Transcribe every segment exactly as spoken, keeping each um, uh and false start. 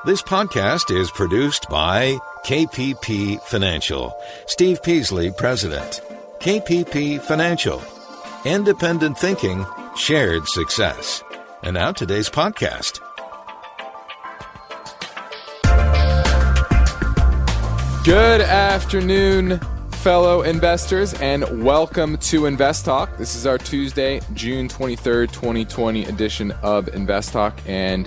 This podcast is produced by K P P Financial. Steve Peasley, President. K P P Financial. Independent thinking, shared success. And now today's podcast. Good afternoon, fellow investors, and welcome to Invest Talk. This is our Tuesday, June twenty-third, twenty twenty edition of Invest Talk, and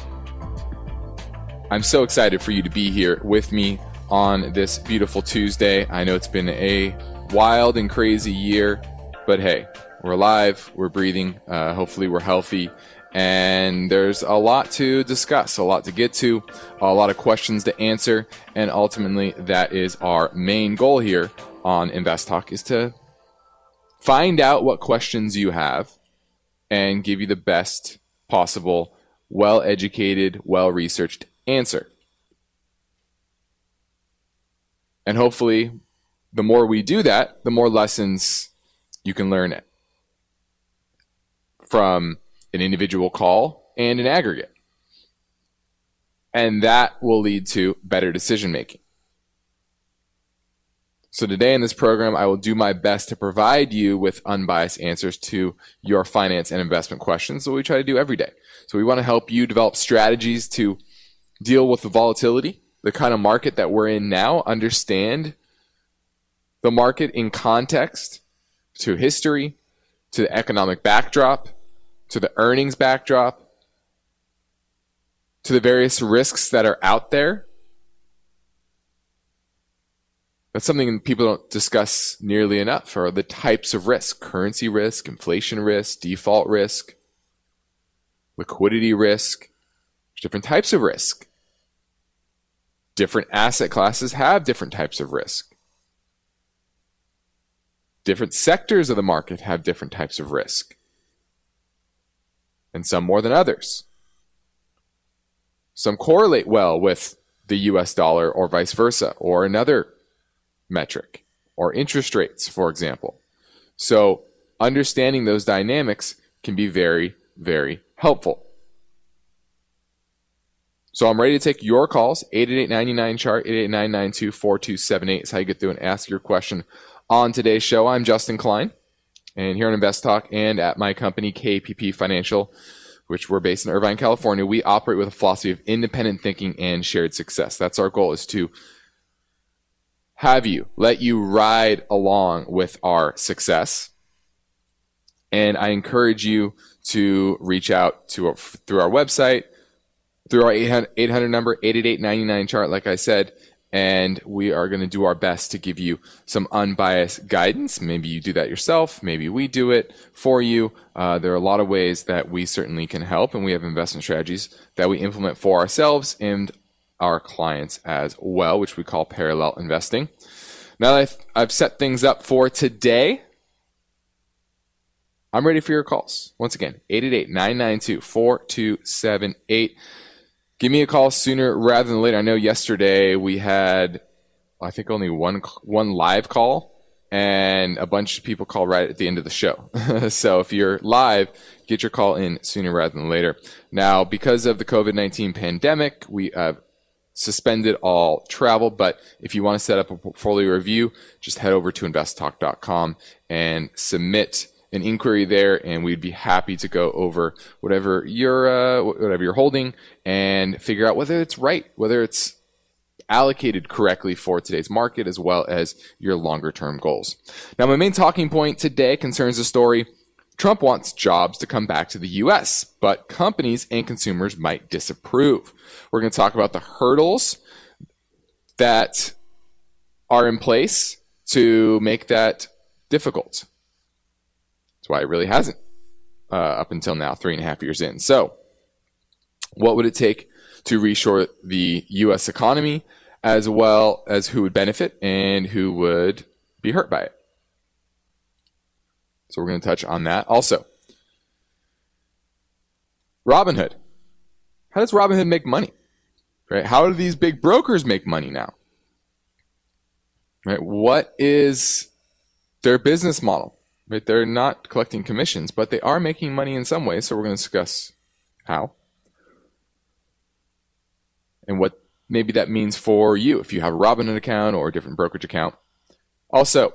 I'm so excited for you to be here with me on this beautiful Tuesday. I know it's been a wild and crazy year, but hey, we're alive, we're breathing, uh, hopefully we're healthy, and there's a lot to discuss, a lot to get to, a lot of questions to answer, and ultimately that is our main goal here on Invest Talk, is to find out what questions you have and give you the best possible, well-educated, well-researched answer. And hopefully, the more we do that, the more lessons you can learn from an individual call and an aggregate. And that will lead to better decision making. So today in this program, I will do my best to provide you with unbiased answers to your finance and investment questions that we try to do every day. So we want to help you develop strategies to deal with the volatility, the kind of market that we're in now, understand the market in context to history, to the economic backdrop, to the earnings backdrop, to the various risks that are out there. That's something people don't discuss nearly enough, are the types of risk: currency risk, inflation risk, default risk, liquidity risk. There's different types of risk. Different asset classes have different types of risk. Different sectors of the market have different types of risk, and some more than others. Some correlate well with the U S dollar or vice versa, or another metric, or interest rates, for example. So understanding those dynamics can be very, very helpful. So I'm ready to take your calls. eight eight eight, nine nine, C H A R T, eight eight eight, nine nine two, four two seven eight is how you get through and ask your question on today's show. I'm Justin Klein, and here on Invest Talk and at my company, K P P Financial, which we're based in Irvine, California, we operate with a philosophy of independent thinking and shared success. That's our goal, is to have you, let you ride along with our success. And I encourage you to reach out to through our website, through our eight hundred number, eight eight eight, nine nine, C H A R T, like I said, and we are going to do our best to give you some unbiased guidance. Maybe you do that yourself. Maybe we do it for you. Uh, there are a lot of ways that we certainly can help, and we have investment strategies that we implement for ourselves and our clients as well, which we call parallel investing. Now that I've, I've set things up for today, I'm ready for your calls. Once again, eight eight eight, nine nine two, four two seven eight. Give me a call sooner rather than later. I know yesterday we had, I think, only one one live call, and a bunch of people call right at the end of the show. So if you're live, get your call in sooner rather than later. Now, because of the COVID nineteen pandemic, we have suspended all travel, but if you want to set up a portfolio review, just head over to invest talk dot com and submit an inquiry there, and we'd be happy to go over whatever you're uh, whatever you're holding and figure out whether it's right, whether it's allocated correctly for today's market, as well as your longer term goals. Now, my main talking point today concerns the story: Trump wants jobs to come back to the U S, but companies and consumers might disapprove. We're going to talk about the hurdles that are in place to make that difficult. Why it really hasn't uh, up until now, three and a half years in. So what would it take to reshore the U S economy, as well as who would benefit and who would be hurt by it? So we're going to touch on that. Also, Robinhood. How does Robinhood make money? Right? How do these big brokers make money now? Right? What is their business model? Right? They're not collecting commissions, but they are making money in some ways. So we're going to discuss how. and what maybe that means for you if you have a Robinhood account or a different brokerage account. Also,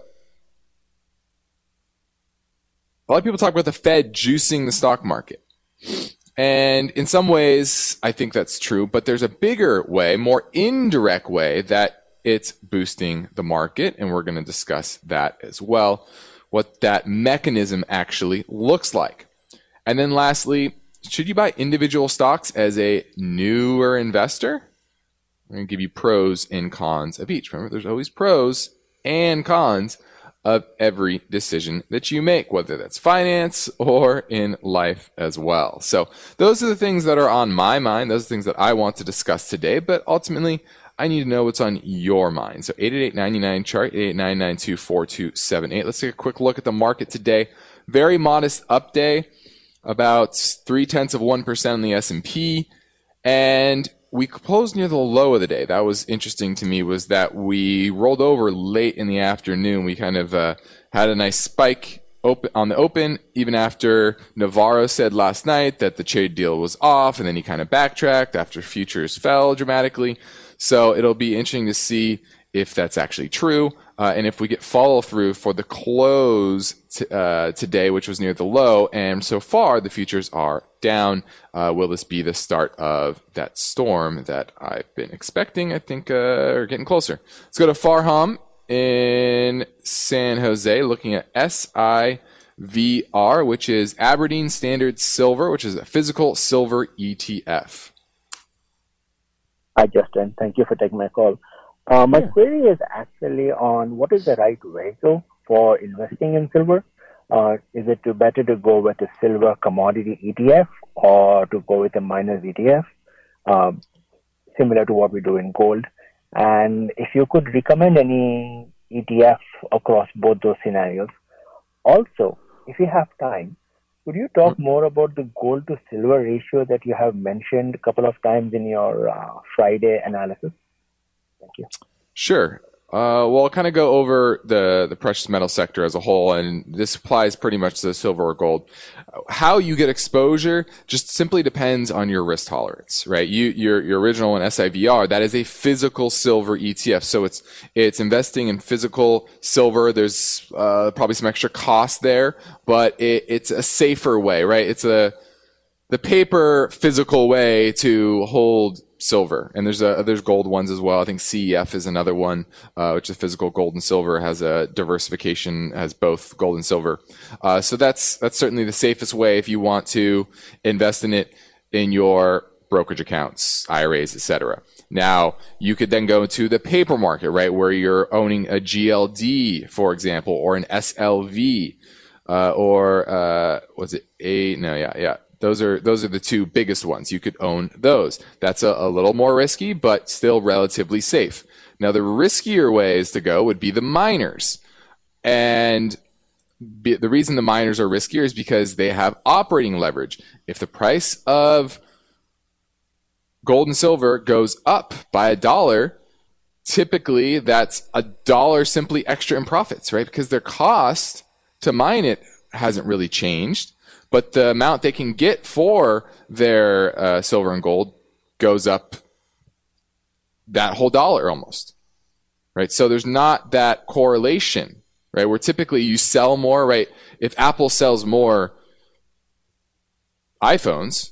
a lot of people talk about the Fed juicing the stock market. And in some ways, I think that's true, but there's a bigger way, more indirect way that it's boosting the market, and we're going to discuss that as well, what that mechanism actually looks like. And then lastly, should you buy individual stocks as a newer investor? I'm going to give you pros and cons of each. Remember, there's always pros and cons of every decision that you make, whether that's finance or in life as well. So those are the things that are on my mind. Those are the things that I want to discuss today, but ultimately I need to know what's on your mind. So eight eight eight, nine nine, chart, eight eight nine, nine two, four two seven eight. Let's take a quick look at the market today. Very modest up day, about three tenths of one percent on the S and P, and we closed near the low of the day. That was interesting to me, was that we rolled over late in the afternoon. We kind of uh, had a nice spike open on the open, even after Navarro said last night that the trade deal was off, and then he kind of backtracked after futures fell dramatically. So it'll be interesting to see if that's actually true, uh, and if we get follow through for the close t- uh, today, which was near the low, and so far the futures are down. Uh, will this be the start of that storm that I've been expecting? I think uh, are getting closer. Let's go to Farham in San Jose, looking at S I V R, which is Aberdeen Standard Silver, which is a physical silver E T F. Hi, Justin. Thank you for taking my call. Uh, my yeah. query is actually on what is the right vehicle for investing in silver. Uh, is it to better to go with a silver commodity E T F or to go with a miners E T F, um, similar to what we do in gold? And if you could recommend any E T F across both those scenarios. Also, if you have time, could you talk more about the gold to silver ratio that you have mentioned a couple of times in your uh, Friday analysis? Thank you. Sure. Uh, well, I'll kind of go over the, the precious metal sector as a whole, and this applies pretty much to silver or gold. How you get exposure just simply depends on your risk tolerance, right? You, your, your original one, S I V R, that is a physical silver E T F. So it's, it's investing in physical silver. There's, uh, probably some extra cost there, but it, it's a safer way, right? It's a, the paper physical way to hold silver. And there's a, there's gold ones as well. I think C E F is another one, uh, which is physical gold and silver, has a diversification, has both gold and silver. Uh, so that's, that's certainly the safest way if you want to invest in it in your brokerage accounts, I R As, et cetera. Now, you could then go to the paper market, right, where you're owning a G L D, for example, or an S L V, uh, or, uh, was it a, no, yeah, yeah. Those are those are the two biggest ones. You could own those. That's a, a little more risky, but still relatively safe. Now, the riskier ways to go would be the miners. And be, the reason the miners are riskier is because they have operating leverage. If the price of gold and silver goes up by a dollar, typically that's a dollar simply extra in profits, right? Because their cost to mine it hasn't really changed. But the amount they can get for their uh, silver and gold goes up that whole dollar almost, right? So there's not that correlation, right? Where typically you sell more, right? If Apple sells more iPhones,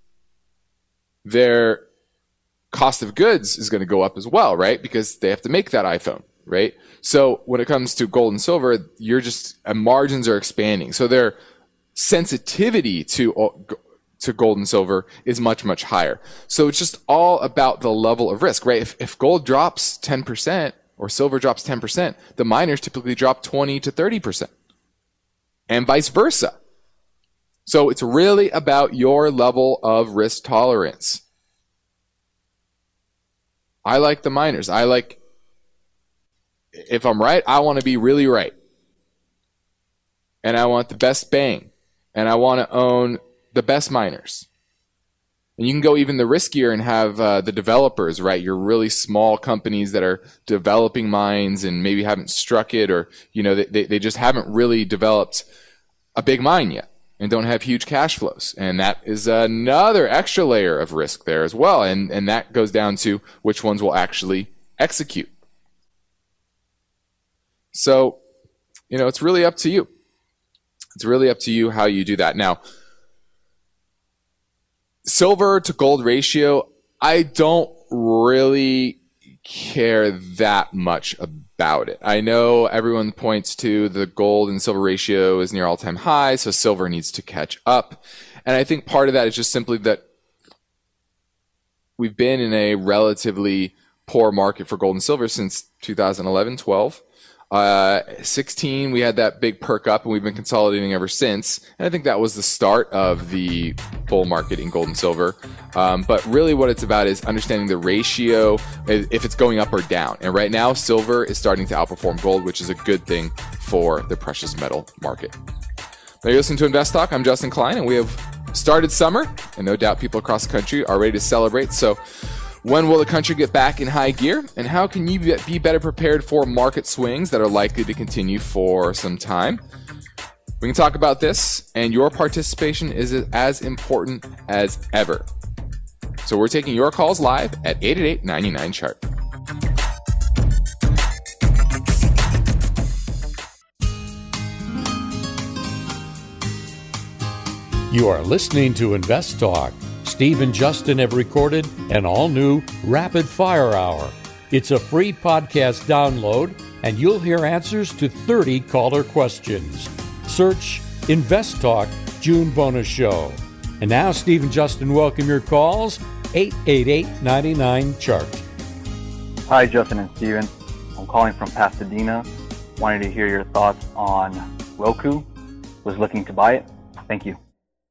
their cost of goods is going to go up as well, right? Because they have to make that iPhone, right? So when it comes to gold and silver, you're just, uh, margins are expanding. So they're sensitivity to to gold and silver is much, much higher. So it's just all about the level of risk, right? If, if gold drops ten percent or silver drops ten percent, the miners typically drop twenty to thirty percent and vice versa. So it's really about your level of risk tolerance. I like the miners. I like, if I'm right, I want to be really right. And I want the best bang. And I want to own the best miners. And you can go even the riskier and have uh, the developers, right? Your really small companies that are developing mines and maybe haven't struck it, or, you know, they, they just haven't really developed a big mine yet. and don't have huge cash flows. And that is another extra layer of risk there as well. And, and that goes down to which ones will actually execute. So, you know, it's really up to you. It's really up to you how you do that. Now, silver to gold ratio, I don't really care that much about it. I know everyone points to the gold and silver ratio is near all-time high, so silver needs to catch up. And I think part of that is just simply that we've been in a relatively poor market for gold and silver since two thousand eleven, twelve. Uh, sixteen, we had that big perk up, and we've been consolidating ever since. And I think that was the start of the bull market in gold and silver. Um, but really what it's about is understanding the ratio, if it's going up or down. And right now, silver is starting to outperform gold, which is a good thing for the precious metal market. Now you're listening to Invest Talk. I'm Justin Klein, and we have started summer, and no doubt people across the country are ready to celebrate. So when will the country get back in high gear? And how can you be better prepared for market swings that are likely to continue for some time? We can talk about this, and your participation is as important as ever. So we're taking your calls live at eight eight eight, nine nine, chart. You are listening to Invest Talk. Steve and Justin have recorded an all-new Rapid Fire Hour. It's a free podcast download, and you'll hear answers to thirty caller questions. Search Invest Talk June Bonus Show. And now Steve and Justin welcome your calls, eight eight eight, nine nine, chart. Hi, Justin and Steven. I'm calling from Pasadena. Wanted to hear your thoughts on Roku. Was looking to buy it. Thank you.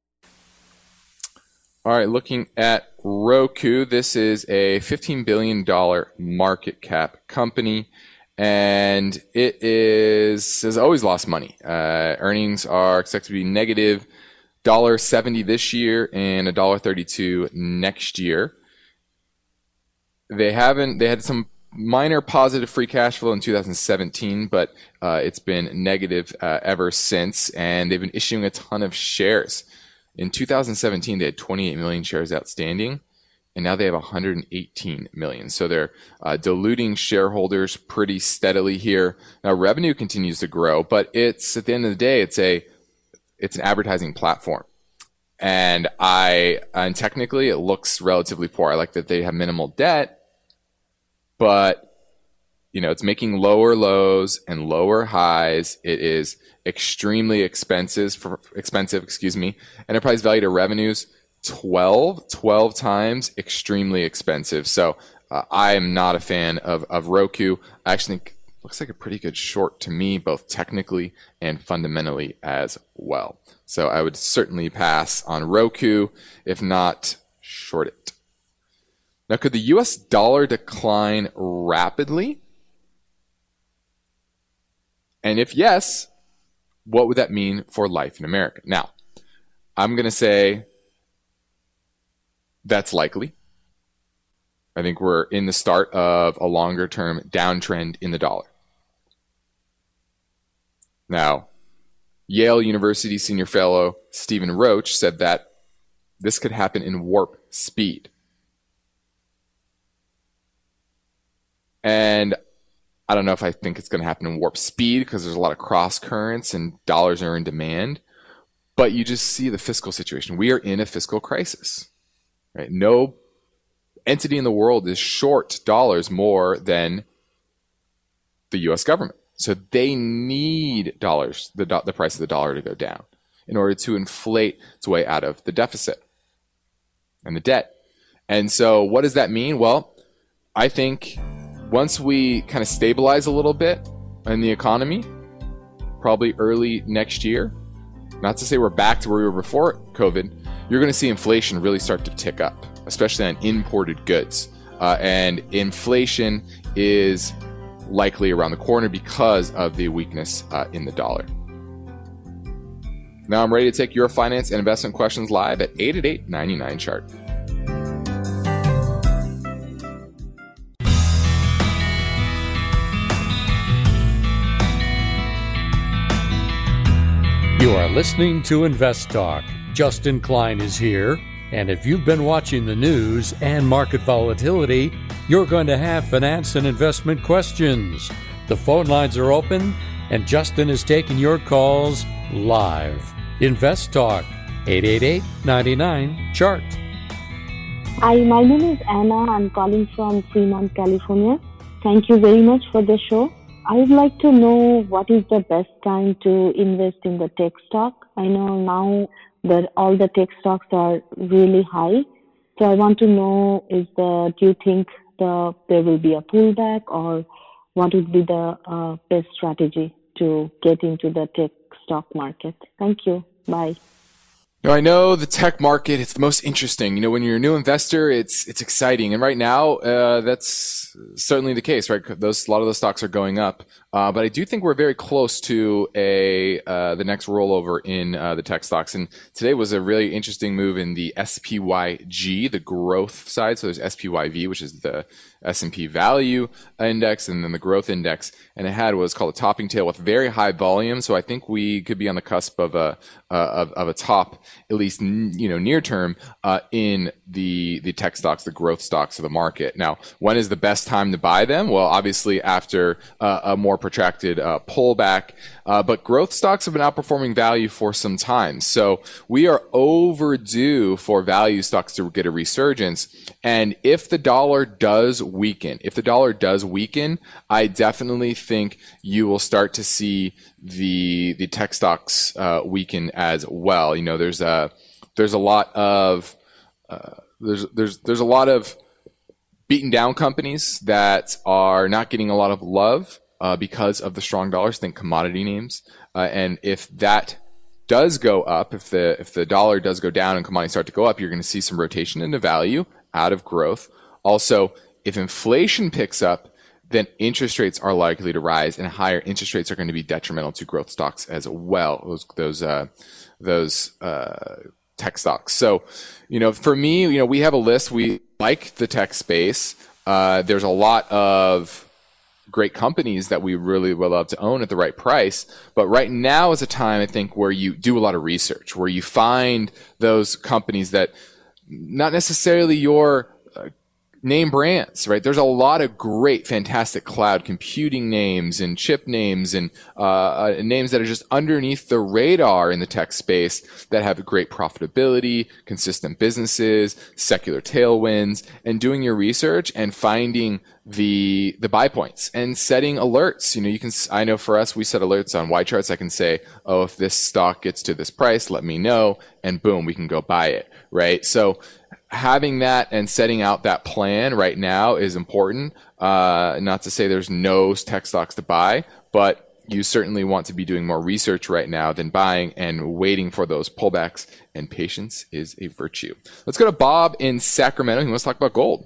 All right, looking at Roku, this is a fifteen billion dollars market cap company, and it is has always lost money. Uh, earnings are expected to be negative one dollar seventy this year and one dollar thirty-two next year. They haven't. They had some minor positive free cash flow in two thousand seventeen, but uh, it's been negative uh, ever since, and they've been issuing a ton of shares. In two thousand seventeen, they had twenty-eight million shares outstanding, and now they have one hundred eighteen million. So they're uh, diluting shareholders pretty steadily here. Now, revenue continues to grow, but it's at the end of the day, it's a it's an advertising platform, and I and technically it looks relatively poor. I like that they have minimal debt, but you know, it's making lower lows and lower highs. It is extremely expensive for expensive, excuse me. Enterprise value to revenues, twelve, twelve times extremely expensive. So uh, I am not a fan of, of Roku. I actually think it looks like a pretty good short to me, both technically and fundamentally as well. So I would certainly pass on Roku, if not short it. Now, could the U S dollar decline rapidly? And if yes, what would that mean for life in America? Now, I'm going to say that's likely. I think we're in the start of a longer-term downtrend in the dollar. Now, Yale University senior fellow Stephen Roach said that this could happen in warp speed. And I don't know if I think it's going to happen in warp speed because there's a lot of cross currents and dollars are in demand, but you just see the fiscal situation. We are in a fiscal crisis, right? No entity in the world is short dollars more than the U S government. So they need dollars, the, do- the price of the dollar to go down in order to inflate its way out of the deficit and the debt. And so what does that mean? Well, I think once we kind of stabilize a little bit in the economy, probably early next year, not to say we're back to where we were before COVID, you're going to see inflation really start to tick up, especially on imported goods. Uh, and inflation is likely around the corner because of the weakness uh, in the dollar. Now I'm ready to take your finance and investment questions live at eight eight eight, nine nine, chart. You You are listening to Invest Talk. Justin Klein is here, and if you've been watching the news and market volatility, you're going to have finance and investment questions. The phone lines are open, and Justin is taking your calls live. Invest Talk, eight eight eight, nine nine, C H A R T. Hi, my name is Anna. I'm calling from Fremont, California. Thank you very much for the show. I would like to know what is the best time to invest in the tech stock. I know now that all the tech stocks are really high. So I want to know, is the, do you think the, there will be a pullback, or what would be the uh, best strategy to get into the tech stock market? Thank you. Bye. Now, I know the tech market, it's the most interesting. You know, when you're a new investor, it's it's exciting. And right now, uh, that's certainly the case, right? Those, a lot of those stocks are going up. Uh, but I do think we're very close to a uh, the next rollover in uh, the tech stocks. And today was a really interesting move in the S P Y G, the growth side. So there's S P Y V, which is the S and P value index, and then the growth index. And it had what was called a topping tail with very high volume. So I think we could be on the cusp of a uh, of, of a top, at least you know near term, uh, in the the tech stocks, the growth stocks of the market. Now, when is the best time to buy them? Well, obviously after uh, a more protracted uh, pullback. Uh, but growth stocks have been outperforming value for some time. So we are overdue for value stocks to get a resurgence. And if the dollar does weaken, if the dollar does weaken, I definitely think you will start to see the the tech stocks uh, weaken as well. You know, there's a there's a lot of uh, there's there's there's a lot of beaten down companies that are not getting a lot of love uh, because of the strong dollars. Think commodity names, uh, and if that does go up, if the if the dollar does go down and commodities start to go up, you're going to see some rotation into value out of growth. Also, if inflation picks up, then interest rates are likely to rise, and higher interest rates are going to be detrimental to growth stocks as well. Those those uh, those uh, tech stocks. So, you know, for me, you know, we have a list. We like the tech space. Uh, there's a lot of great companies that we really would love to own at the right price. But right now is a time, I think, where you do a lot of research, where you find those companies that not necessarily your uh, name brands, right? There's a lot of great, fantastic cloud computing names and chip names and uh, uh, names that are just underneath the radar in the tech space that have great profitability, consistent businesses, secular tailwinds, and doing your research and finding the the buy points and setting alerts. You know, you can, I know for us, we set alerts on Y charts. I can say, oh, if this stock gets to this price, let me know, and boom, we can go buy it, right? So having that and setting out that plan right now is important. Uh, not to say there's no tech stocks to buy, but you certainly want to be doing more research right now than buying and waiting for those pullbacks, and patience is a virtue. Let's go to Bob in Sacramento. He wants to talk about gold.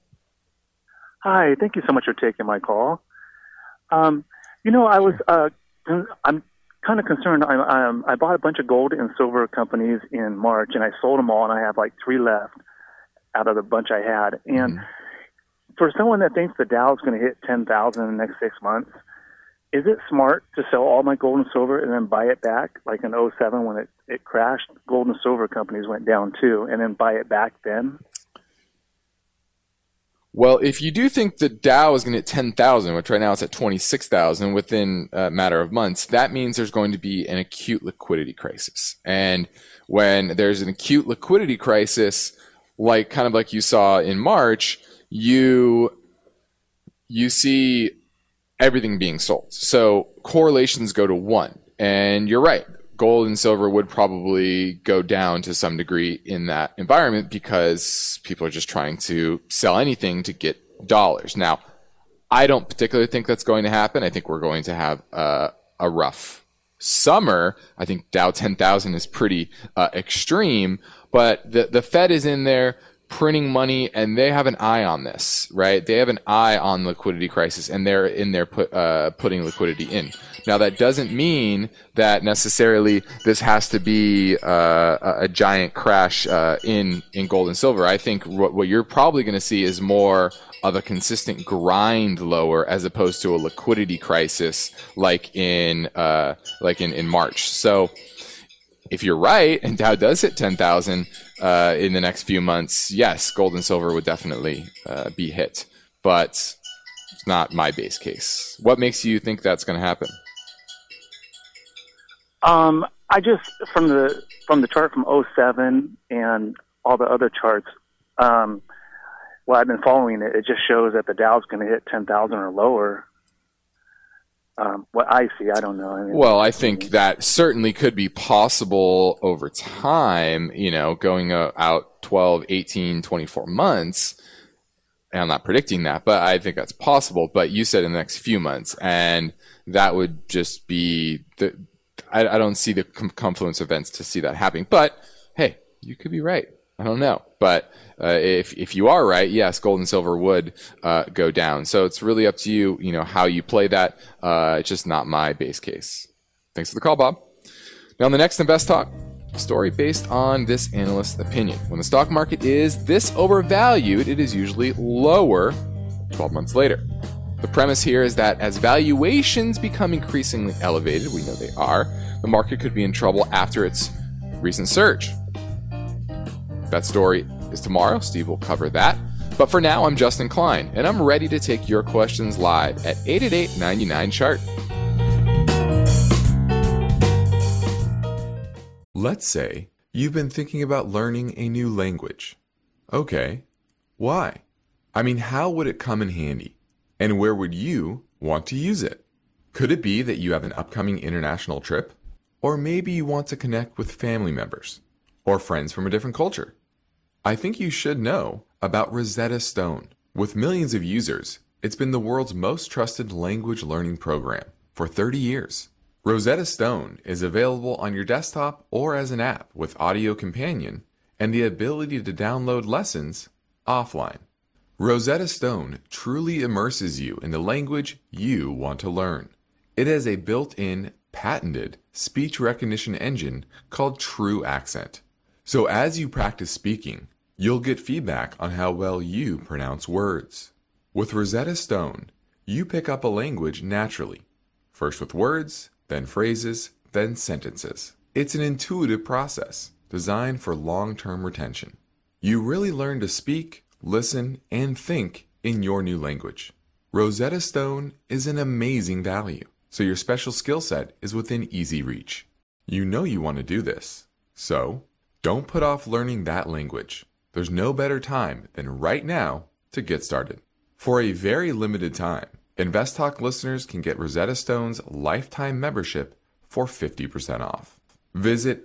Hi, thank you so much for taking my call. Um, you know, I was, uh, I'm kind of concerned. I, I, I bought a bunch of gold and silver companies in March, and I sold them all, and I have like three left out of the bunch I had. And mm-hmm. for someone that thinks the Dow is going to hit ten thousand in the next six months, is it smart to sell all my gold and silver and then buy it back? Like in oh seven when it, it crashed, gold and silver companies went down too, and then buy it back then? Well, if you do think the Dow is going to hit ten thousand, which right now it's at twenty-six thousand within a matter of months, that means there's going to be an acute liquidity crisis. And when there's an acute liquidity crisis, like kind of like you saw in March, you you see everything being sold. So correlations go to one. And you're right. Gold and silver would probably go down to some degree in that environment because people are just trying to sell anything to get dollars. Now, I don't particularly think that's going to happen. I think we're going to have uh, a rough summer. I think Dow ten thousand is pretty uh, extreme, but the, the Fed is in there printing money, and they have an eye on this, right? They have an eye on liquidity crisis, and they're in there put, uh, putting liquidity in. Now, that doesn't mean that necessarily this has to be uh, a, a giant crash uh, in in gold and silver. I think what, what you're probably going to see is more of a consistent grind lower as opposed to a liquidity crisis like in uh, like in, in March. So, if you're right and Dow does hit ten thousand uh, in the next few months, yes, gold and silver would definitely uh, be hit. But it's not my base case. What makes you think that's going to happen? Um, I just from the from the chart from oh seven and all the other charts. Um, well, I've been following it. It just shows that the Dow's going to hit ten thousand or lower. Um, what I see, I don't know. I mean, well, I think that certainly could be possible over time, you know, going uh, out twelve, eighteen, twenty-four months. And I'm not predicting that, but I think that's possible. But you said in the next few months, and that would just be the, I, I don't see the com- confluence of events to see that happening. But hey, you could be right. I don't know. But uh, if if you are right, yes, gold and silver would uh, go down. So it's really up to you, you know, how you play that. Uh, it's just not my base case. Thanks for the call, Bob. Now, on the next Invest Talk, a story based on this analyst's opinion. When the stock market is this overvalued, it is usually lower twelve months later. The premise here is that as valuations become increasingly elevated, we know they are, the market could be in trouble after its recent surge. That story is tomorrow. Steve will cover that. But for now, I'm Justin Klein, and I'm ready to take your questions live at eight eight eight, nine nine, chart. Let's say you've been thinking about learning a new language. Okay, why? I mean, how would it come in handy? And where would you want to use it? Could it be that you have an upcoming international trip? Or maybe you want to connect with family members or friends from a different culture? I think you should know about Rosetta Stone. With millions of users, it's been the world's most trusted language learning program for thirty years. Rosetta Stone is available on your desktop or as an app with Audio Companion and the ability to download lessons offline. Rosetta Stone truly immerses you in the language you want to learn. It has a built-in, patented speech recognition engine called True Accent. So as you practice speaking, you'll get feedback on how well you pronounce words. With Rosetta Stone, you pick up a language naturally, first with words, then phrases, then sentences. It's an intuitive process designed for long-term retention. You really learn to speak, listen, and think in your new language. Rosetta Stone is an amazing value, so your special skill set is within easy reach. You know you want to do this, so don't put off learning that language. There's no better time than right now to get started. For a very limited time, Invest Talk listeners can get Rosetta Stone's lifetime membership for fifty percent off. Visit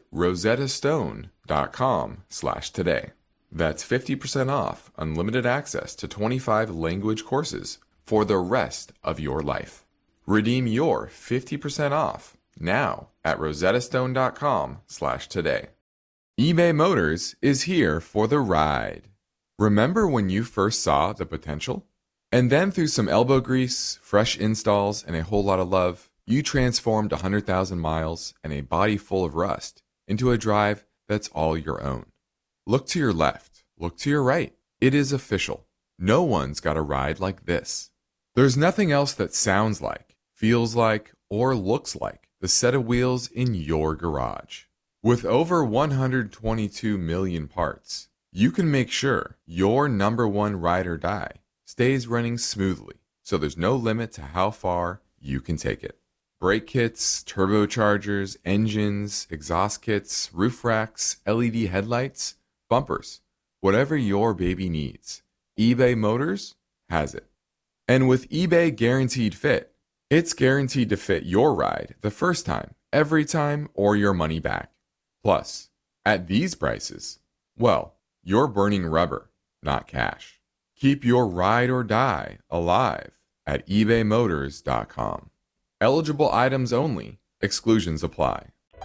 rosettastone.com slash today. That's fifty percent off unlimited access to twenty-five language courses for the rest of your life. Redeem your fifty percent off now at rosettastone.com slash today. eBay Motors is here for the ride. Remember when you first saw the potential? And then through some elbow grease, fresh installs, and a whole lot of love, you transformed one hundred thousand miles and a body full of rust into a drive that's all your own. Look to your left. Look to your right. It is official. No one's got a ride like this. There's nothing else that sounds like, feels like, or looks like the set of wheels in your garage. With over one hundred twenty-two million parts, you can make sure your number one ride or die stays running smoothly, so there's no limit to how far you can take it. Brake kits, turbochargers, engines, exhaust kits, roof racks, L E D headlights, bumpers, whatever your baby needs, eBay Motors has it. And with eBay Guaranteed Fit, it's guaranteed to fit your ride the first time, every time, or your money back. Plus, at these prices, well, you're burning rubber, not cash. Keep your ride or die alive at ebay motors dot com. Eligible items only. Exclusions apply.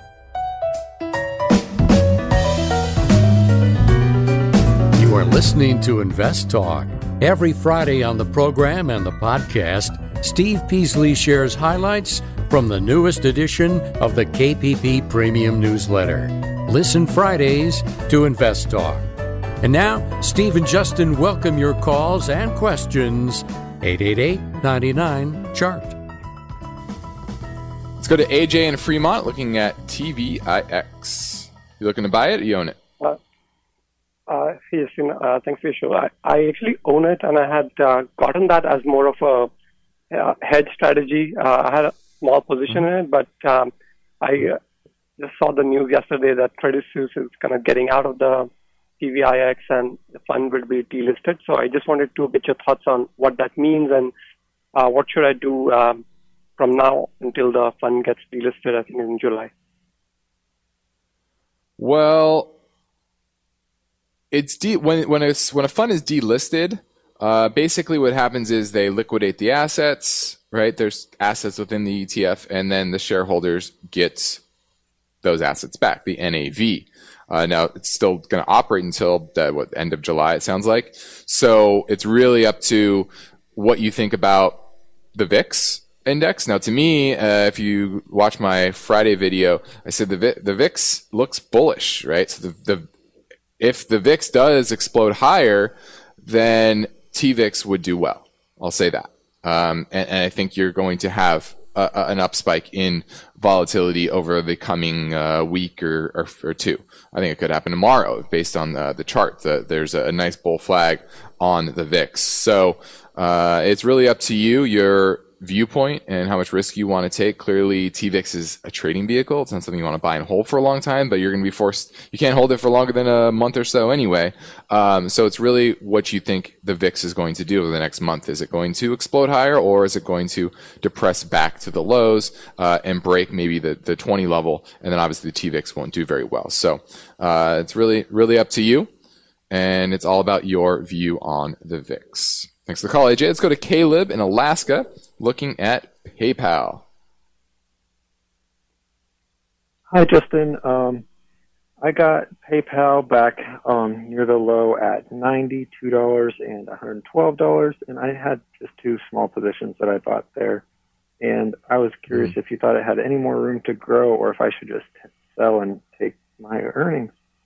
You are listening to Invest Talk. Every Friday on the program and the podcast, Steve Peasley shares highlights from the newest edition of the K P P Premium Newsletter. Listen Fridays to Invest Talk. And now, Steve and Justin welcome your calls and questions. eight eight eight, nine nine, chart. Let's go to A J in Fremont looking at T V I X. You looking to buy it or you own it? Uh, uh, yes, you know, uh, thanks for your show. I, I actually own it, and I had uh, gotten that as more of a uh, hedge strategy. Uh, I had a small position mm-hmm. in it, but um, I uh, just saw the news yesterday that Credit Suisse is kind of getting out of the T V I X and the fund will be delisted. So I just wanted to get your thoughts on what that means and uh, what should I do um, from now until the fund gets delisted, I think in July. Well, it's de- when when a when a fund is delisted, uh, basically what happens is they liquidate the assets. Right, there's assets within the E T F, and then the shareholders get those assets back, the N A V. Uh, now it's still going to operate until the what, end of July, it sounds like. So it's really up to what you think about the V I X index. Now, to me, uh, if you watch my Friday video, I said the V- the V I X looks bullish, right? So the, the if the V I X does explode higher, then T V I X would do well. I'll say that, um, and, and I think you're going to have a, a, an up spike in volatility over the coming uh, week or, or or two. I think it could happen tomorrow based on the, the chart. The, there's a, a nice bull flag on the V I X. So uh, it's really up to you, your viewpoint, and how much risk you want to take. Clearly, T V I X is a trading vehicle. It's not something you want to buy and hold for a long time, but you're going to be forced, you can't hold it for longer than a month or so anyway. Um, so it's really what you think the V I X is going to do over the next month. Is it going to explode higher, or is it going to depress back to the lows uh, and break maybe the, the twenty level? And then obviously the T V I X won't do very well. So uh, it's really, really up to you. And it's all about your view on the V I X. Thanks for the call, A J. Let's go to Caleb in Alaska, looking at PayPal. Hi, Justin. Um, I got PayPal back um, near the low at ninety-two dollars and one hundred twelve dollars, and I had just two small positions that I bought there. And I was curious mm-hmm. if you thought it had any more room to grow or if I should just sell and take my earnings.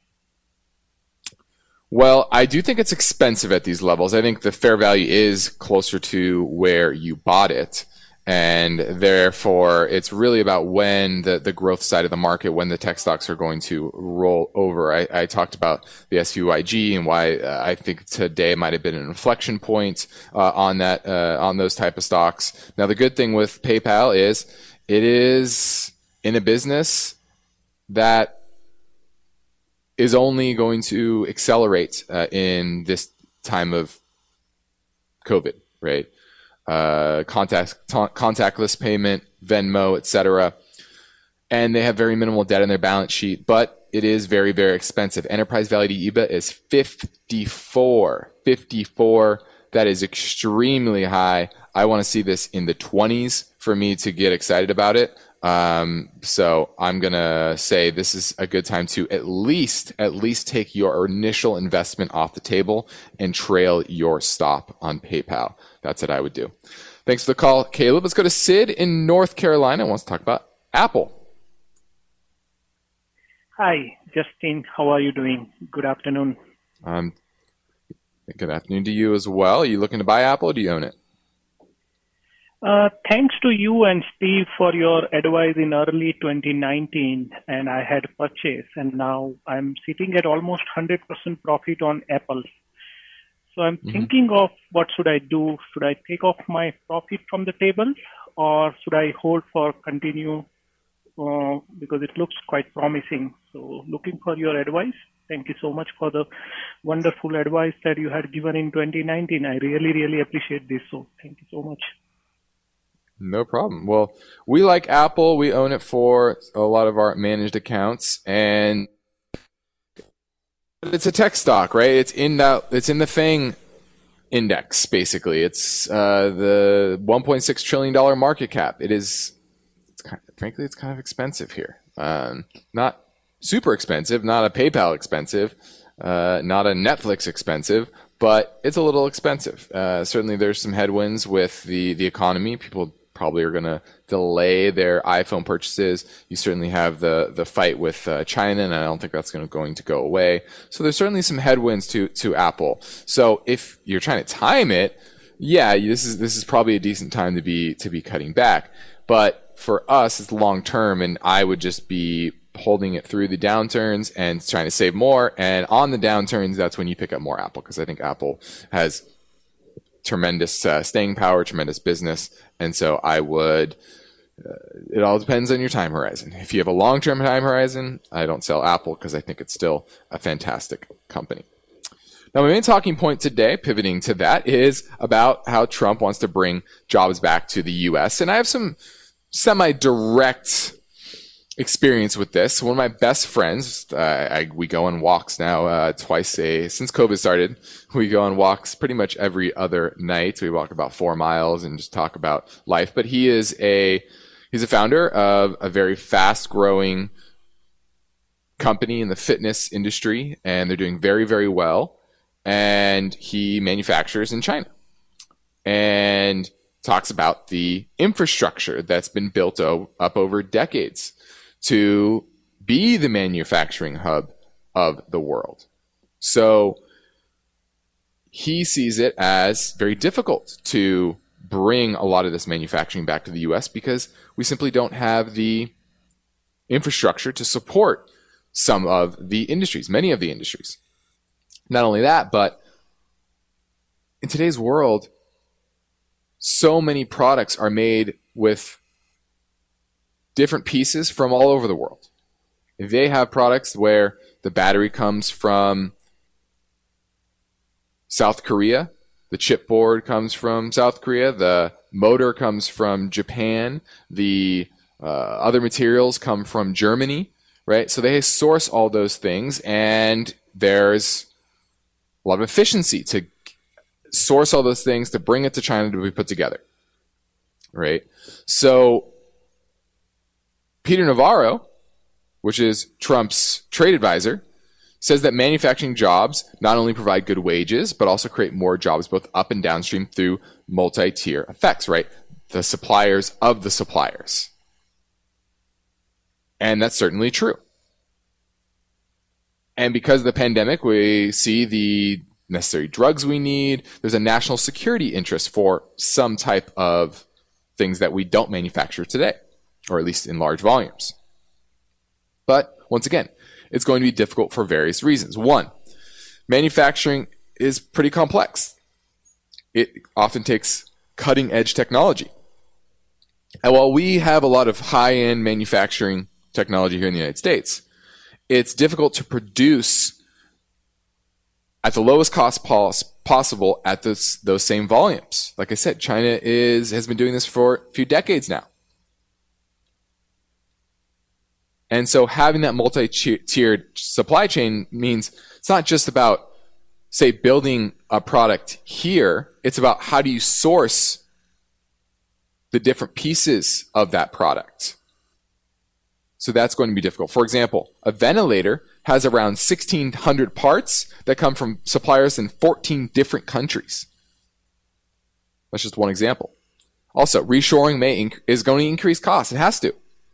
Well, I do think it's expensive at these levels. I think the fair value is closer to where you bought it. And therefore, it's really about when the, the growth side of the market, when the tech stocks are going to roll over. I, I talked about the S V Y G and why uh, I think today might have been an inflection point uh, on that, uh, on those type of stocks. Now, the good thing with PayPal is it is in a business that is only going to accelerate uh, in this time of COVID, right? Uh, contact, t- contactless payment, Venmo, et cetera. And they have very minimal debt in their balance sheet, but it is very, very expensive. Enterprise value to E B I T is fifty-four. fifty-four. That is extremely high. I want to see this in the twenties for me to get excited about it. Um, so I'm going to say this is a good time to at least, at least take your initial investment off the table and trail your stop on PayPal. That's what I would do. Thanks for the call, Caleb. Let's go to Sid in North Carolina. Wants to talk about Apple. Hi, Justin. How are you doing? Good afternoon. Um, good afternoon to you as well. Are you looking to buy Apple or do you own it? Uh, thanks to you and Steve for your advice in early twenty nineteen, and I had purchased, and now I'm sitting at almost one hundred percent profit on Apple. So I'm mm-hmm. thinking of what should I do? Should I take off my profit from the table, or should I hold for continue uh, because it looks quite promising? So looking for your advice. Thank you so much for the wonderful advice that you had given in twenty nineteen. I really, really appreciate this. So thank you so much. No problem. Well, we like Apple. We own it for a lot of our managed accounts, and it's a tech stock, right? It's in that. It's in the FANG index, basically. It's uh, the one point six trillion dollars market cap. It is, it's kind of, frankly, it's kind of expensive here. Um, not super expensive, not a PayPal expensive, uh, not a Netflix expensive, but it's a little expensive. Uh, certainly, there's some headwinds with the the economy. People probably are going to delay their iPhone purchases. You certainly have the the fight with uh, China, and I don't think that's going to going to go away. So there's certainly some headwinds to to Apple. So if you're trying to time it, yeah, this is this is probably a decent time to be to be cutting back. But for us, it's long term, and I would just be holding it through the downturns and trying to save more. And on the downturns, that's when you pick up more Apple, because I think Apple has tremendous uh, staying power, tremendous business. And so I would, uh, it all depends on your time horizon. If you have a long-term time horizon, I don't sell Apple because I think it's still a fantastic company. Now, my main talking point today, pivoting to that, is about how Trump wants to bring jobs back to the U S. And I have some semi-direct experience with this. One of my best friends, uh, I, we go on walks now uh, twice a, since COVID started, we go on walks pretty much every other night. We walk about four miles and just talk about life. But he is a, he's a founder of a very fast growing company in the fitness industry, and they're doing very, very well. And he manufactures in China and talks about the infrastructure that's been built o- up over decades to be the manufacturing hub of the world. So he sees it as very difficult to bring a lot of this manufacturing back to the U S because we simply don't have the infrastructure to support some of the industries, many of the industries. Not only that, but in today's world, so many products are made with different pieces from all over the world. They have products where the battery comes from South Korea, the chipboard comes from South Korea, the motor comes from Japan, the uh, other materials come from Germany, right? So they source all those things, and there's a lot of efficiency to source all those things, to bring it to China to be put together, right? So Peter Navarro, which is Trump's trade advisor, says that manufacturing jobs not only provide good wages, but also create more jobs both up and downstream through multi-tier effects, right? The suppliers of the suppliers. And that's certainly true. And because of the pandemic, we see the necessary drugs we need. There's a national security interest for some type of things that we don't manufacture today, or at least in large volumes. But once again, it's going to be difficult for various reasons. One, manufacturing is pretty complex. It often takes cutting-edge technology. And while we have a lot of high-end manufacturing technology here in the United States, it's difficult to produce at the lowest cost pos- possible at this, those same volumes. Like I said, China is has been doing this for a few decades now. And so having that multi-tiered supply chain means it's not just about, say, building a product here. It's about how do you source the different pieces of that product. So that's going to be difficult. For example, a ventilator has around sixteen hundred parts that come from suppliers in fourteen different countries. That's just one example. Also, reshoring may inc- is going to increase costs. It has to.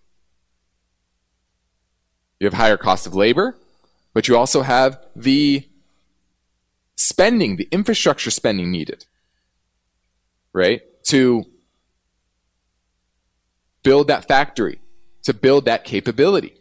You have higher cost of labor, but you also have the spending, the infrastructure spending needed, right, to build that factory, to build that capability.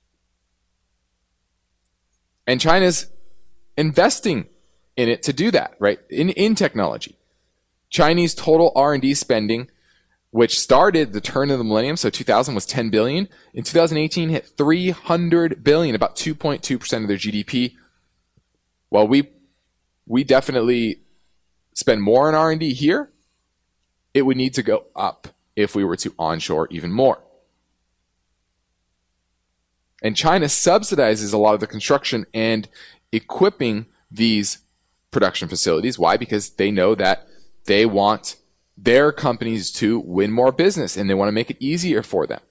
And China's investing in it to do that, right, in, in technology. Chinese total R and D spending, which started the turn of the millennium, so two thousand was ten billion dollars. In two thousand eighteen, hit three hundred billion dollars, about two point two percent of their G D P. While we we definitely spend more on R and D here, it would need to go up if we were to onshore even more. And China subsidizes a lot of the construction and equipping these production facilities. Why? Because they know that they want their companies to win more business, and they want to make it easier for them.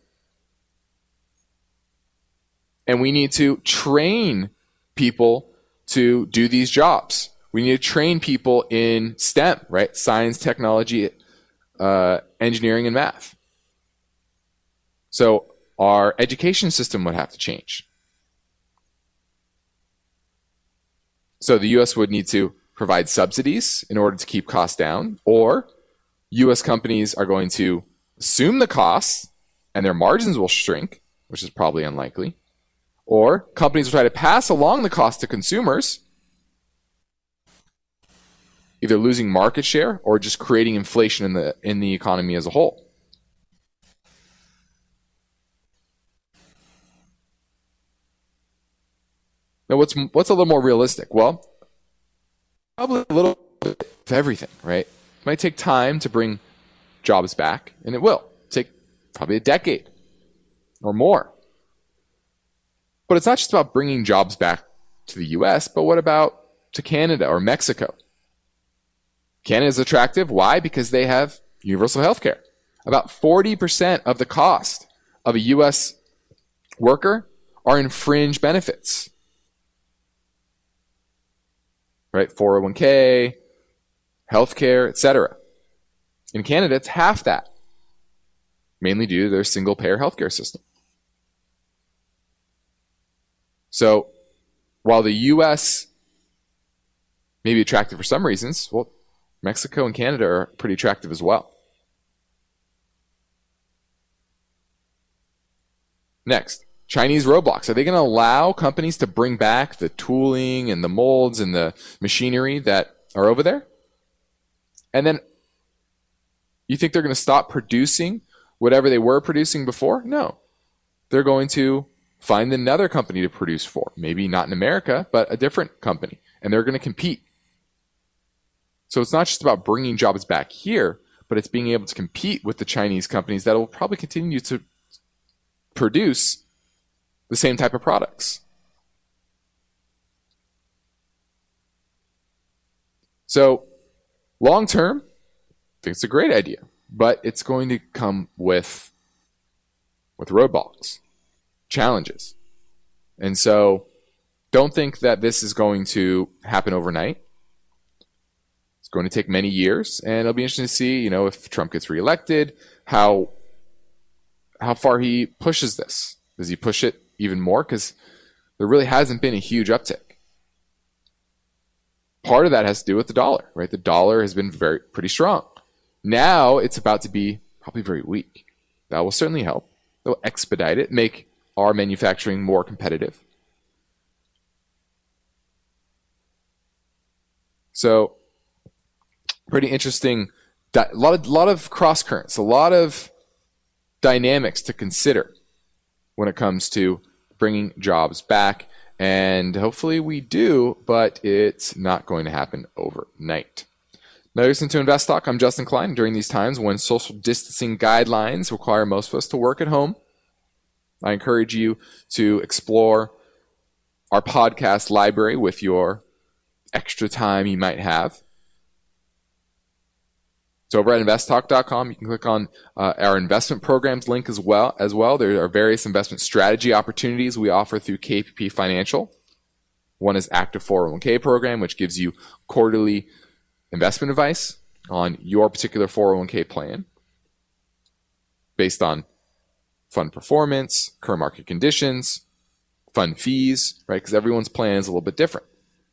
And we need to train people to do these jobs. We need to train people in STEM, right? Science, technology, uh, engineering, and math. So our education system would have to change. So the U S would need to provide subsidies in order to keep costs down, or U S companies are going to assume the costs and their margins will shrink, which is probably unlikely, Or companies will try to pass along the cost to consumers, either losing market share or just creating inflation in the in the economy as a whole. Now, what's what's a little more realistic? Well, probably a little bit of everything, right? It might take time to bring jobs back, and it will take probably a decade or more. But it's not just about bringing jobs back to the U S, but what about to Canada or Mexico? Canada is attractive. Why? Because they have universal health care. About forty percent of the cost of a U S worker are in fringe benefits. Right? four oh one k, healthcare, et cetera. In Canada, it's half that, mainly due to their single-payer healthcare system. So, while the U S may be attractive for some reasons, well, Mexico and Canada are pretty attractive as well. Next, Chinese roadblocks. Are they going to allow companies to bring back the tooling and the molds and the machinery that are over there? And then you think they're going to stop producing whatever they were producing before? No. They're going to find another company to produce for. Maybe not in America, but a different company. And they're going to compete. So it's not just about bringing jobs back here, but it's being able to compete with the Chinese companies that will probably continue to produce the same type of products. So long term, I think it's a great idea, but it's going to come with, with roadblocks, challenges. And so don't think that this is going to happen overnight. It's going to take many years, and it'll be interesting to see, you know, if Trump gets reelected, how how far he pushes this. Does he push it even more? Because there really hasn't been a huge uptick. Part of that has to do with the dollar, right? The dollar has been very pretty strong. Now it's about to be probably very weak. That will certainly help. They'll expedite it, make our manufacturing more competitive. So, pretty interesting. A lot of, lot of cross currents, a lot of dynamics to consider when it comes to bringing jobs back. And hopefully we do, but it's not going to happen overnight. Now, listen to Invest Talk. I'm Justin Klein. During these times when social distancing guidelines require most of us to work at home, I encourage you to explore our podcast library with your extra time you might have. So over at invest talk dot com, you can click on uh, our investment programs link as well. As well, there are various investment strategy opportunities we offer through K P P Financial. One is Active four oh one k program, which gives you quarterly investment advice on your particular four oh one k plan based on fund performance, current market conditions, fund fees, right? Because everyone's plan is a little bit different.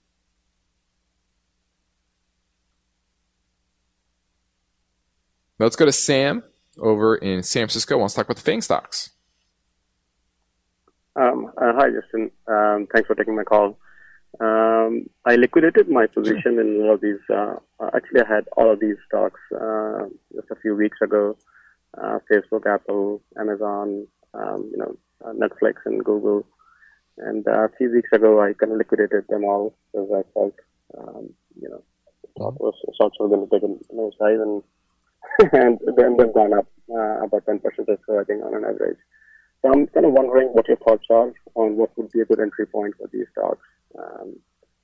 Now let's go to Sam over in San Francisco. Wants to talk about the FANG stocks. Um, uh, hi, Justin. Um, thanks for taking my call. Um, I liquidated my position in all of these. Uh, actually, I had all of these stocks uh, just a few weeks ago. Uh, Facebook, Apple, Amazon, um, you know, uh, Netflix, and Google. And uh, a few weeks ago, I kind of liquidated them all because I felt, um, you know, stock was stocks were going to take a nosedive, and and then they've gone up uh, about ten percent or so, I think, on an average. So I'm kind of wondering what your thoughts are on what would be a good entry point for these stocks. Um,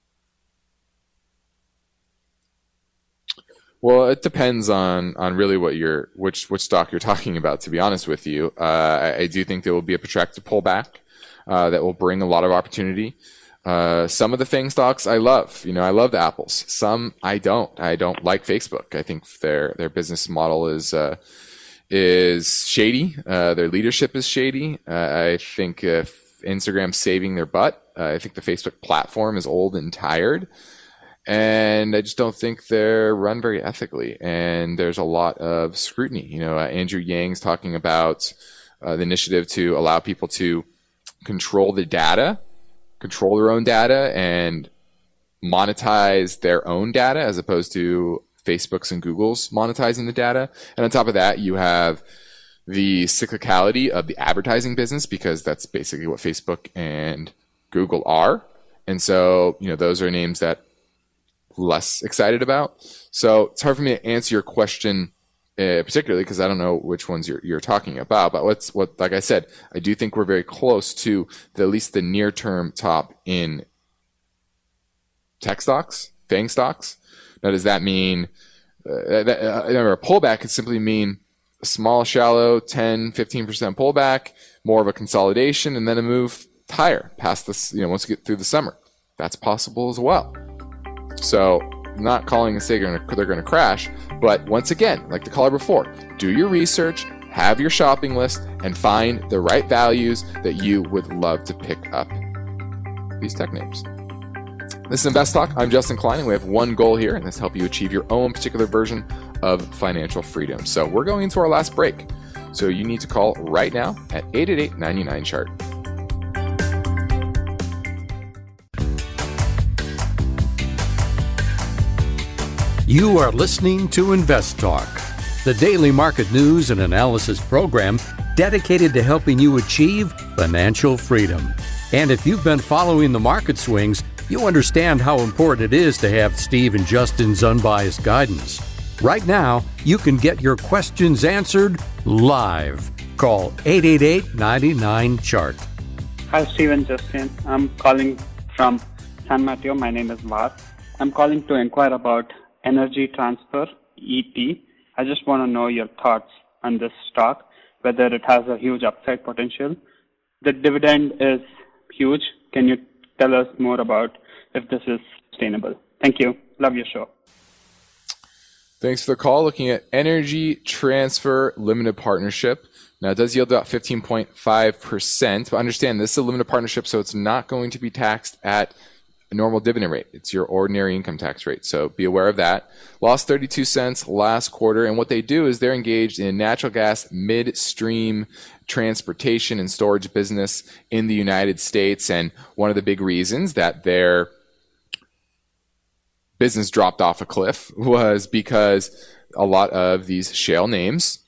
Well, it depends on, on really what you're, which, which stock you're talking about, to be honest with you. Uh, I, I do think there will be a protracted pullback, uh, that will bring a lot of opportunity. Uh, some of the FANG stocks I love, you know, I love the Apples. Some I don't. I don't like Facebook. I think their, their business model is, uh, is shady. Uh, their leadership is shady. Uh, I think if Instagram's saving their butt, uh, I think the Facebook platform is old and tired. And I just don't think they're run very ethically. And there's a lot of scrutiny. You know, uh, Andrew Yang's talking about uh, the initiative to allow people to control the data, control their own data, and monetize their own data as opposed to Facebook's and Google's monetizing the data. And on top of that, you have the cyclicality of the advertising business, because that's basically what Facebook and Google are. And so, you know, those are names that I'm less excited about. So it's hard for me to answer your question uh, particularly because I don't know which ones you're, you're talking about. But what's what, like I said, I do think we're very close to the, at least the near term top in tech stocks, FANG stocks. Now, does that mean uh, that, uh, remember, a pullback could simply mean a small, shallow, ten, fifteen percent pullback, more of a consolidation, and then a move higher past this, you know, once we get through the summer. That's possible as well. So, not calling and saying they're going to crash, but once again, like the caller before, do your research, have your shopping list, and find the right values that you would love to pick up these tech names. This is Invest Talk. I'm Justin Klein, and we have one goal here, and that's to help you achieve your own particular version of financial freedom. So we're going into our last break. So you need to call right now at eight eight eight, nine nine, chart. You are listening to Invest Talk, the daily market news and analysis program dedicated to helping you achieve financial freedom. And if you've been following the market swings, you understand how important it is to have Steve and Justin's unbiased guidance. Right now, you can get your questions answered live. Call eight eight eight, nine nine, chart. Hi, Steve and Justin. I'm calling from San Mateo. My name is Vas. I'm calling to inquire about Energy Transfer, E T. I just want to know your thoughts on this stock, whether it has a huge upside potential. The dividend is huge. Can you tell us more about if this is sustainable? Thank you. Love your show. Thanks for the call. Looking at Energy Transfer Limited Partnership. Now, it does yield about fifteen point five percent, but understand this is a limited partnership, so it's not going to be taxed at a normal dividend rate. It's your ordinary income tax rate, so be aware of that. Lost thirty-two cents last quarter, and what they do is they're engaged in natural gas midstream transportation and storage business in the United States, and one of the big reasons that their business dropped off a cliff was because a lot of these shale names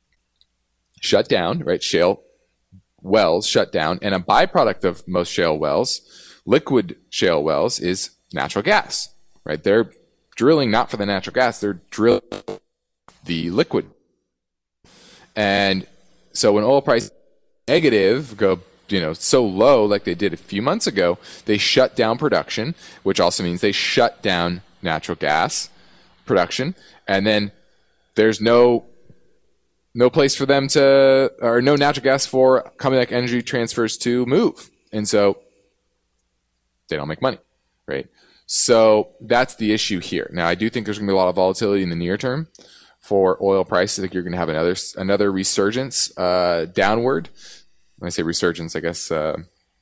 shut down, right? Shale wells shut down, and a byproduct of most shale wells, liquid shale wells, is natural gas, right? They're drilling not for the natural gas, they're drilling the liquid. And so when oil price negative go, you know, so low like they did a few months ago, they shut down production, which also means they shut down natural gas production, and then there's no no place for them to, or no natural gas for company like Energy Transfers to move, and so they don't make money, right? So that's the issue here. Now, I do think there's going to be a lot of volatility in the near term for oil prices. I think you're going to have another another resurgence uh, downward. When I say resurgence, I guess uh,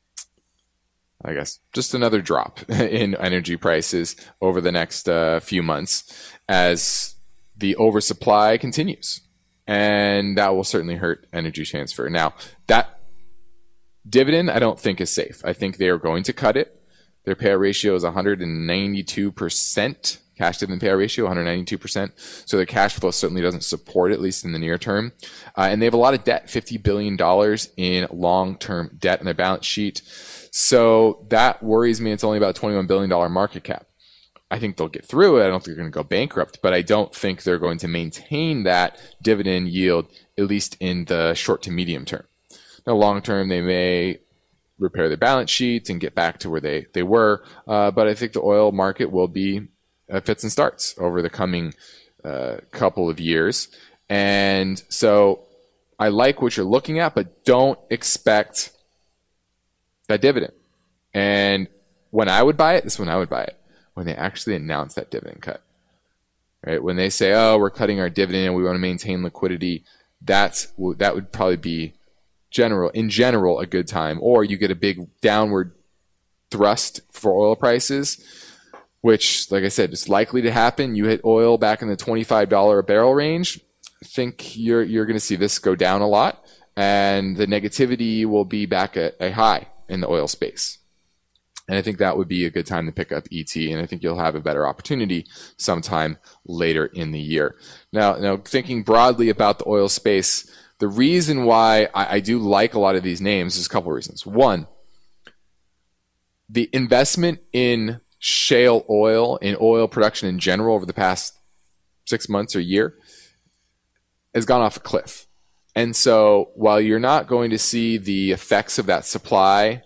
I guess just another drop in energy prices over the next uh, few months as the oversupply continues, and that will certainly hurt Energy Transfer. Now, that dividend I don't think is safe. I think they are going to cut it. Their payout ratio is one hundred ninety-two percent. Cash dividend payout ratio, one hundred ninety-two percent. So their cash flow certainly doesn't support it, at least in the near term. Uh, and they have a lot of debt, fifty billion dollars in long-term debt on their balance sheet. So that worries me. It's only about twenty-one billion dollars market cap. I think they'll get through it. I don't think they're going to go bankrupt, but I don't think they're going to maintain that dividend yield, at least in the short to medium term. Now, long term, they may repair their balance sheets and get back to where they, they were. Uh, but I think the oil market will be uh, fits and starts over the coming uh, couple of years. And so I like what you're looking at, but don't expect that dividend. And when I would buy it, this is when I would buy it, when they actually announce that dividend cut. Right? When they say, oh, we're cutting our dividend and we want to maintain liquidity, that's that would probably be general in general a good time. Or you get a big downward thrust for oil prices, which, like I said, is likely to happen. You hit oil back in the twenty-five dollars a barrel range. I think you're you're going to see this go down a lot, and the negativity will be back at a high in the oil space. And I think that would be a good time to pick up E T, and I think you'll have a better opportunity sometime later in the year. Now, now thinking broadly about the oil space, the reason why I, I do like a lot of these names is a couple of reasons. One, the investment in shale oil, in oil production in general over the past six months or year has gone off a cliff. And so while you're not going to see the effects of that supply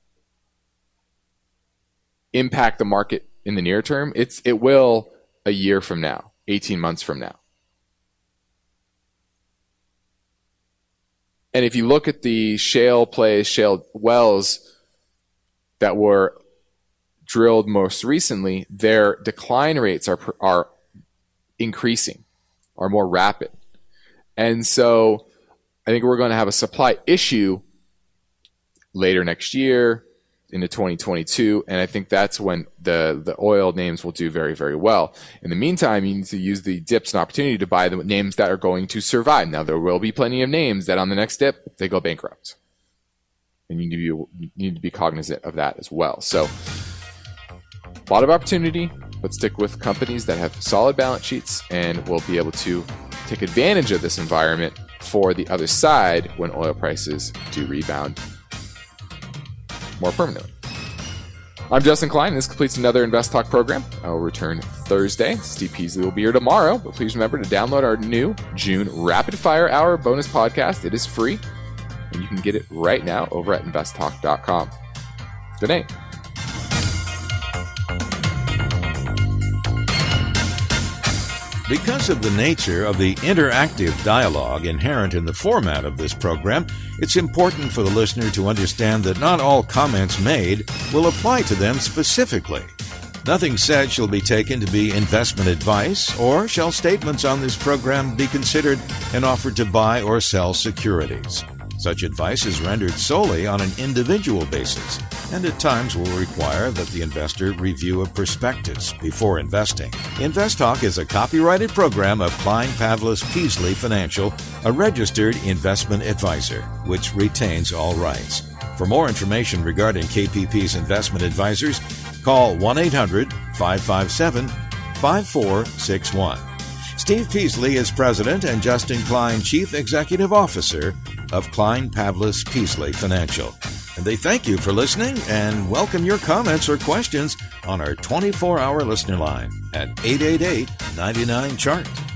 impact the market in the near term, it's it will a year from now, eighteen months from now. And if you look at the shale plays, shale wells that were drilled most recently, their decline rates are are increasing, are more rapid. And so I think we're going to have a supply issue later next year into twenty twenty-two, and I think that's when the, the oil names will do very, very well. In the meantime, you need to use the dips and opportunity to buy the names that are going to survive. Now, there will be plenty of names that on the next dip, they go bankrupt. And you need to be, you need to be cognizant of that as well. So, a lot of opportunity, but stick with companies that have solid balance sheets and will be able to take advantage of this environment for the other side when oil prices do rebound more permanently. I'm Justin Klein. This completes another Invest Talk program. I will return Thursday. Steve Peasley will be here tomorrow, but please remember to download our new June Rapid Fire Hour bonus podcast. It is free, and you can get it right now over at invest talk dot com. Good night. Because of the nature of the interactive dialogue inherent in the format of this program, it's important for the listener to understand that not all comments made will apply to them specifically. Nothing said shall be taken to be investment advice, or shall statements on this program be considered an offer to buy or sell securities. Such advice is rendered solely on an individual basis, and at times will require that the investor review a prospectus before investing. Invest Talk is a copyrighted program of Klein Pavlis Peasley Financial, a registered investment advisor, which retains all rights. For more information regarding K P P's investment advisors, call one eight hundred five five seven five four six one. Steve Peasley is President and Justin Klein Chief Executive Officer of Klein Pavlis Peasley Financial. And they thank you for listening and welcome your comments or questions on our twenty-four hour listener line at eight eight eight, nine nine, C H A R T.